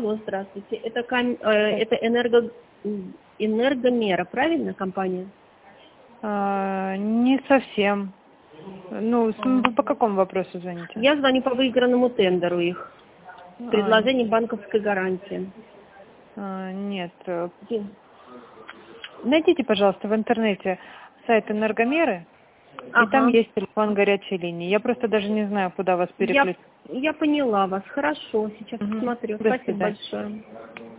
Алло, здравствуйте. Это Энергомера, правильно, компания? Не совсем. Ну, вы по какому вопросу звоните? Я звоню по выигранному тендеру их. Предложение банковской гарантии. Нет. Найдите, пожалуйста, в интернете сайт Энергомеры, и там есть телефон горячей линии. Я просто даже не знаю, куда вас переключить. Я поняла вас. Хорошо, сейчас посмотрю. Спасибо большое.